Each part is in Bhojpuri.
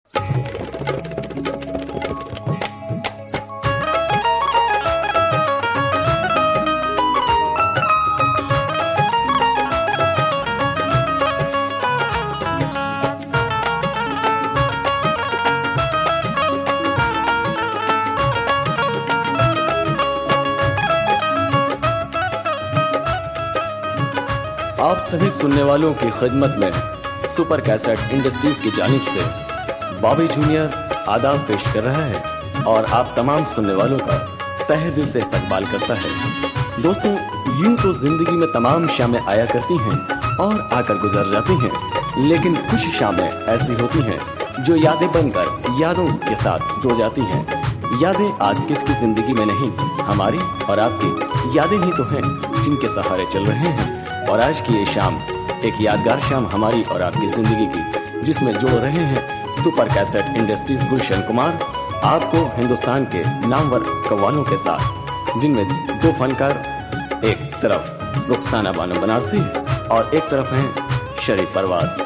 आप सभी सुनने वालों की खिदमत में सुपर कैसेट इंडस्ट्रीज की जानिब से बॉबी जूनियर आदाब पेश कर रहा है और आप तमाम सुनने वालों का तहे दिल से इस्तकबाल करता है। दोस्तों, यूं तो जिंदगी में तमाम शामें आया करती हैं और आकर गुजर जाती हैं, लेकिन कुछ शामें ऐसी होती हैं जो यादें बनकर यादों के साथ जुड़ जाती हैं। यादें आज किसकी जिंदगी में नहीं, हमारी और आपकी यादें ही तो हैं जिनके सहारे चल रहे हैं। और आज की ये शाम एक यादगार शाम हमारी और आपकी जिंदगी की, जिसमें जोड़ रहे हैं super cassette industries Gulshan Kumar आपको हिंदुस्तान के नामवर कव्वालों के साथ, जिनमें दो फनकार, एक तरफ रुखसाना बानो बनारसी और एक तरफ हैं शरीफ परवाज।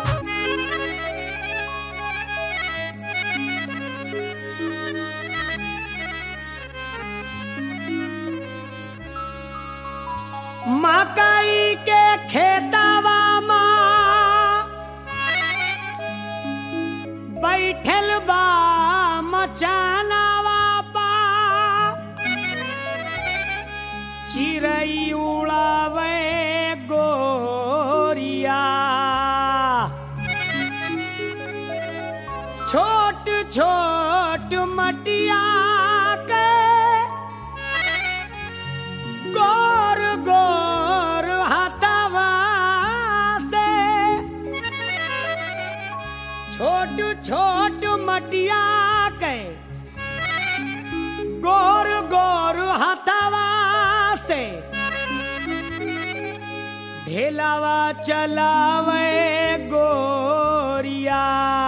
मकई के खेतवा माँ बैठल बा मचानवा पा, चिड़ै उड़ावे गोरिया, छोट छोट मटिया के गोर गोर हाथवा से, छोट छोट मटिया के गोर गोर हाथवा से, ढेलावा चलावे गोरिया।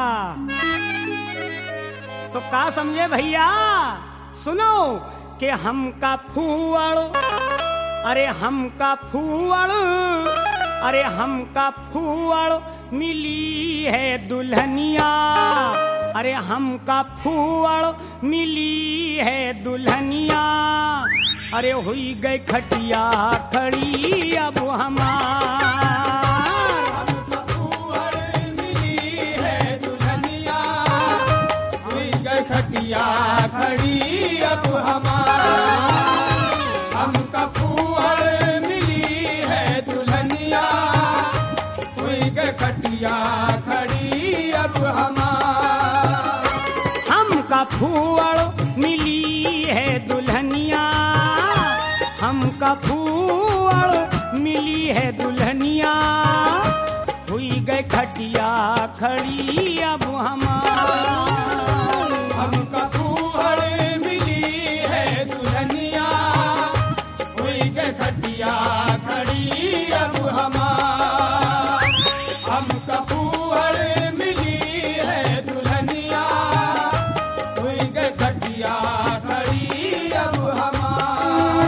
तो का समझे भैया, सुनो कि हमका फूअड़, अरे हमका फूअड़, अरे हमका फूअड़ मिली है दुल्हनिया, अरे हमका फूअड़ मिली है दुल्हनिया, अरे हुई गई खटिया खड़ी अब हमार। खटिया खड़ी अब हमार, हमका फूहड़ मिली है दुल्हनिया, हुई गई खटिया खड़ी अब हमार। हमका फूहड़ मिली है दुल्हनिया, हमका फूहड़ मिली है दुल्हनिया, हुई गई खटिया खड़ी अब हमार। हमका फूहड़ मिली है दुल्हनिया, हुई गई खटिया खड़ी अब हमार। हमका फूहड़ मिली है दुल्हनिया, हुई गई खटिया खड़ी अब हमार।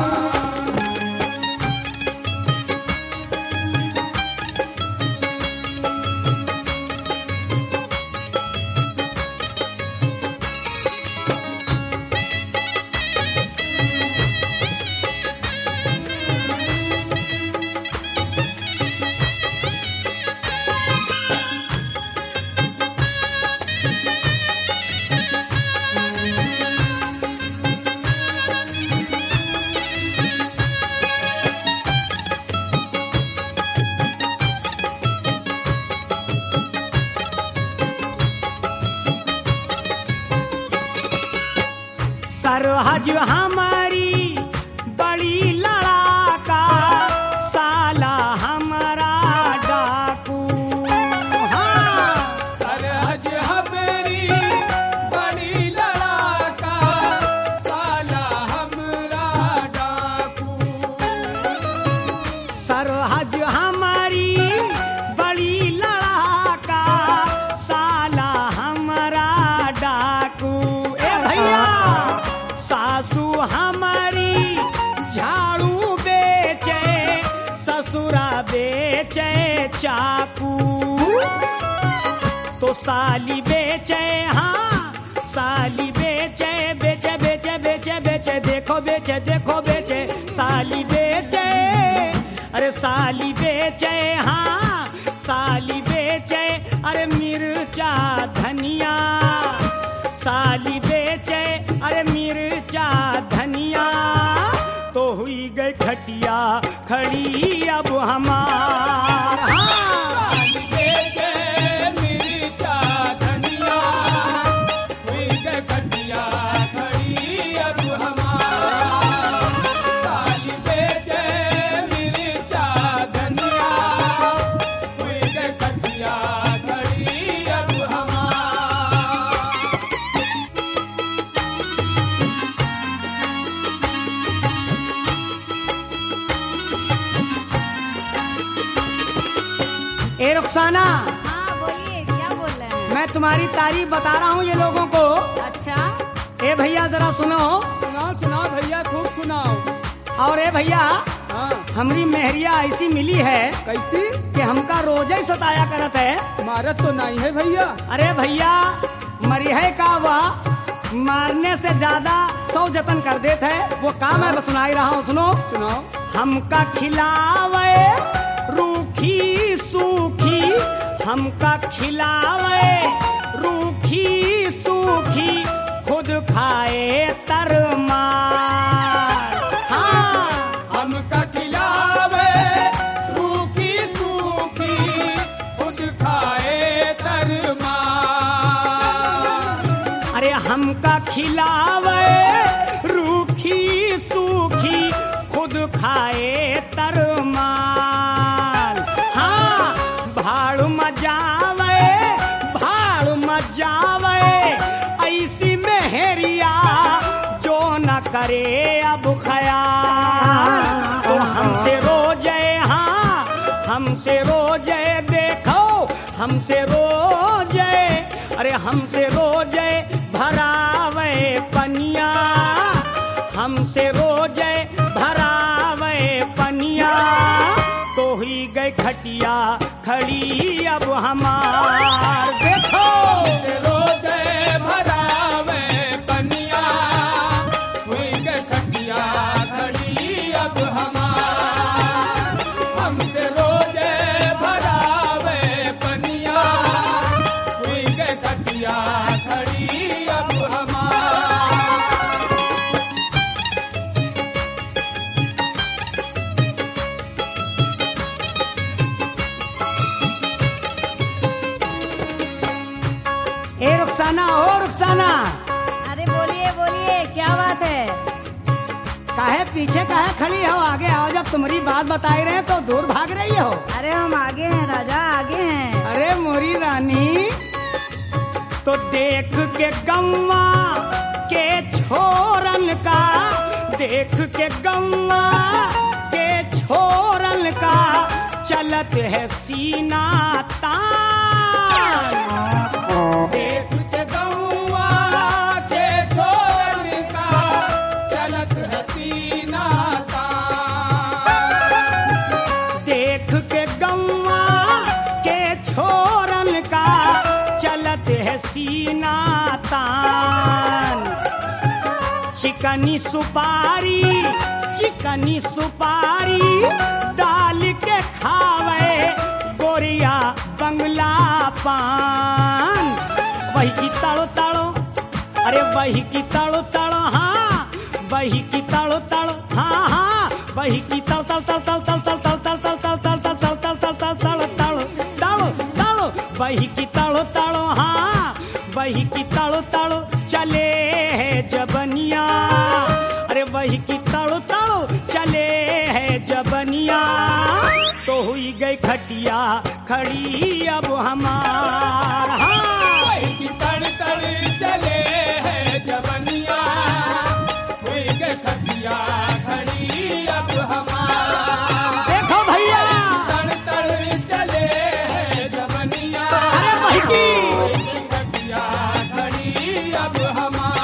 सरहज हमारी बड़ी लड़ाका, साला हमारा डाकू। हाँ, सरहज हमारी बड़ी लड़ाका, साला हमरा डाकू। सरहज हमारी बड़ी लड़ाका, साला हमारा डाकू। ए भैया, सासू हमारी झाड़ू बेचे, ससुरा बेचे चाकू, तो साली बेचे हाँ साली बेचे बेचे बेचे बेचे बेचे देखो बेचे देखो बेचे साली बेचे अरे साली बेचे हाँ साली बेचे अरे मिर्चा धनिया साली बेचे अरे मिर्चा धनिया तो हुई गई खटिया खड़ी अब हमार साली बेचे मिर्चा धनिया हुई गई खटिया खड़ी अब हमार साली बेचे मिर्चा धनिया हुई गई खटिया खड़ी अब हमार ए रुखसाना हाँ बोलिए, क्या बोल रहे हैं? मैं तुम्हारी तारीफ बता रहा हूँ ये लोगों को। अच्छा, ए भैया जरा सुनो सुनाओ सुनाओ भैया खूब सुनाओ। और ए भैया हाँ हमारी मेहरिया ऐसी मिली है कैसी कि हमका रोज ही सताया करत है। मारत तो नहीं है भैया। अरे भैया मरी है का वह मारने से ज्यादा 100 जतन कर देते है। वो काम है, मैं सुना ही रहा हूँ, सुनो। सुनाओ। हमका खिलावे रूखी सूखी हमका खिलावे रूखी सूखी खुद खाए तरमार हाँ हमका खिलावे रूखी सूखी खुद खाए तरमा। अरे हमका खिलावे रूखी सूखी खुद खाए तरमाल हाँ भाड़ मजावे ऐसी मेहरिया जो न करे अब ख्याल तो हमसे रोजे हाँ हमसे रोजे देखो हमसे रोजे अरे हमसे रोजे भरावे पनिया हमसे रोजे भरावे पनिया तो ही गए खटिया खड़ी अब हमार देखो रोजे भरावे पनिया हुई गई खटिया खड़ी अब हमार। हमसे रोजे भरावे पनिया हुई गई खटिया खड़ी अब हमार। ए रुखसाना ओ रुखसाना अरे बोलिए बोलिए, क्या बात है? काहे पीछे काहे खड़ी हो, आगे आओ। जब तुम्हारी बात बताई रहे तो दूर भाग रही हो। अरे हम आगे हैं राजा, आगे हैं। अरे मोरी रानी तो देख के गम्मा के छोरन का देख के गम्मा के छोरन का चलत है सीना तान देख के गौआ के छोड़ का चलत है सीना तान। देख के गम्मा के छोरन का चलत है सीना तान चिकनी सुपारी डाल के खावे गोरिया बंगला पान वही की तड़ो तड़ो अरे वही की तड़ो तड़ो हाँ वही की तड़ो तड़ो हाँ हाँ वही की तड़ तड़ तड़ तड़ तड़ तड़ तड़ तड़ तड़ तड़ तड़ तड़ तड़ तड़ तड़ तड़ तड़ तड़ो तड़ो वही की तड़ो तड़ो हाँ वही की तड़ो तड़ो चले है जबनिया अरे वही की तड़ो तड़ो चले है जबनिया तो हुई गई खटिया खड़ी अब हमार हाँ। वही की तड़ तड़ चले है जबनिया हुई गई खटिया खड़ी अब हमार। देखो भैया तड़ तड़ चले है जबनिया अरे वही की हुई गई खटिया खड़ी अब हमार।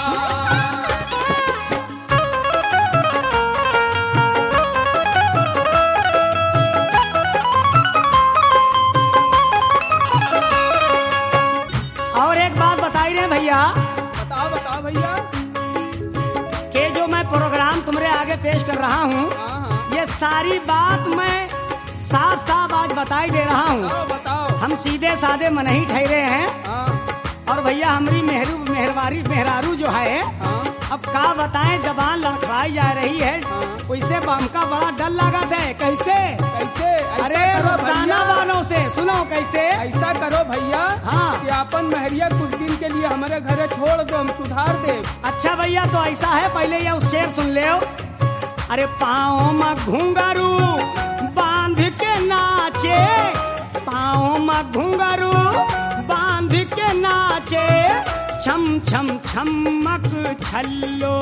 और एक बात बताई रहे भैया बताओ बताओ हाँ भैया। कि जो मैं प्रोग्राम तुम्हारे आगे पेश कर रहा हूँ, हाँ। ये सारी बात मैं साफ साफ आज बताई दे रहा हूँ। बताओ बताओ। हम सीधे साधे मन ही ठहरे हैं। हाँ और भैया हमारी मेहरारू जो है, हाँ अब का बताएं, जबान लड़खड़ाई जा रही है। उससे हमका बड़ा डर लागत है। कैसे? कैसे? ऐसा अरे करो रुखसाना भैया। वालों से सुनो कैसे। ऐसा करो भैया। हाँ। कि अपन महरिया कुछ दिन के लिए हमारे घरे छोड़ दो, हम सुधार दे। अच्छा भैया, तो ऐसा है, पहले ये उस शेर सुन ले। अरे पाँव में घुंघरू बांध के नाचे, पाँव में घुंघरू बांध के नाचे, छम छम छमक छल्लो।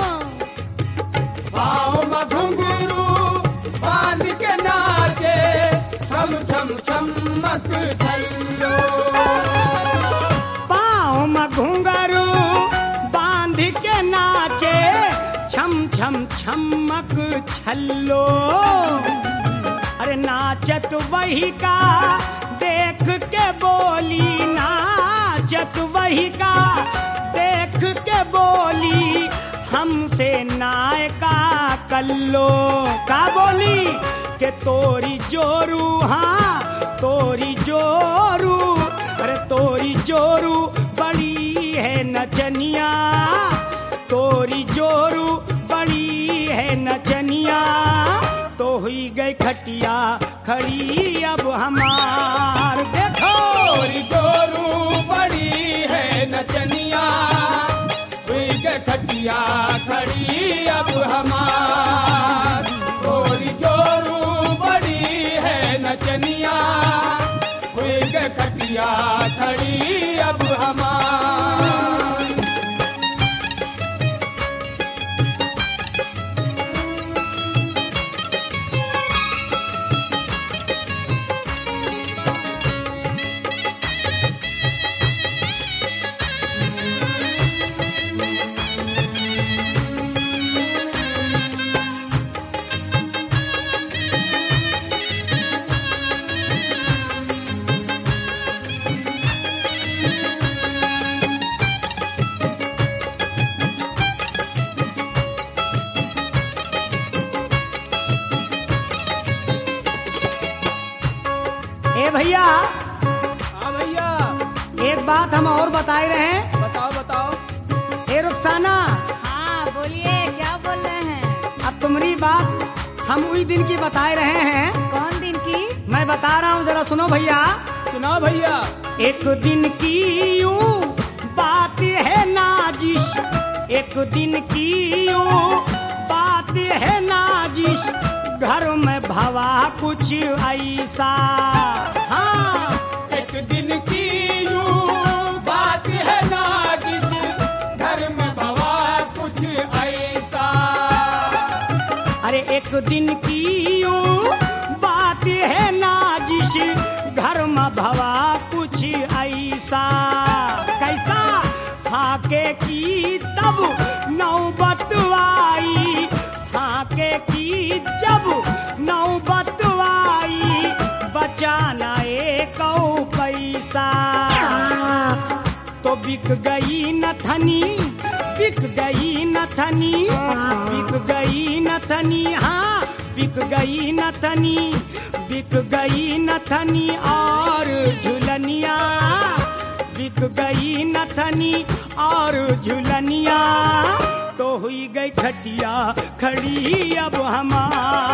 पाँव में घुंघरू बांध के नाचे, छम छम छमक छल्लो। पाँव में घुंघरू बांध के नाचे, छम छम छमक छल्लो। अरे नाचत वही का देख के बोली, नाचत वही का देख के बोली, हमसे नायका कल्लो। का बोली के तोरी जोरू, हाँ तोरी जोरू, अरे तोरी जोरू बड़ी है नचनिया, तोरी जोरू बड़ी है नचनिया। तो हुई गई खटिया खड़ी अब हमार, देखो तोरी जोरू बड़ी है नचनिया, हुई के खटिया खड़ी अब हमार। तोरी जोरू बड़ी है नचनिया, हुई के खटिया खड़ी अब हमार। ए भैया, हाँ भैया। एक बात हम और बताए रहे हैं। बताओ बताओ। ए रुखसाना, हाँ बोलिए, क्या बोल रहे हैं? अब तुम्हारी बात हम उसी दिन की बताए रहे हैं। कौन दिन की? मैं बता रहा हूँ, जरा सुनो भैया। सुनाओ भैया। एक दिन की यूं बात है नाजिश, एक दिन की यूं बात है नाजिश, घर में भवा कुछ ऐसा। हाँ एक दिन की यूं बात है नाजिश, घर में भवा कुछ ऐसा। अरे एक दिन की यूं बात है नाजिश, घर में भवा कुछ ऐसा। कैसा? फाके की तब नौबत आई, फाके की जब नौबत आई, बचाना एक पैसा। तो बिक गई नथनी, बिक गई नथनी, बिक गई नथनी, हाँ बिक गई नथनी, बिक गई नथनी और झुलनिया, बिक गई नथनी और झुलनिया। तो हुई गई खटिया खड़ी अब हमार।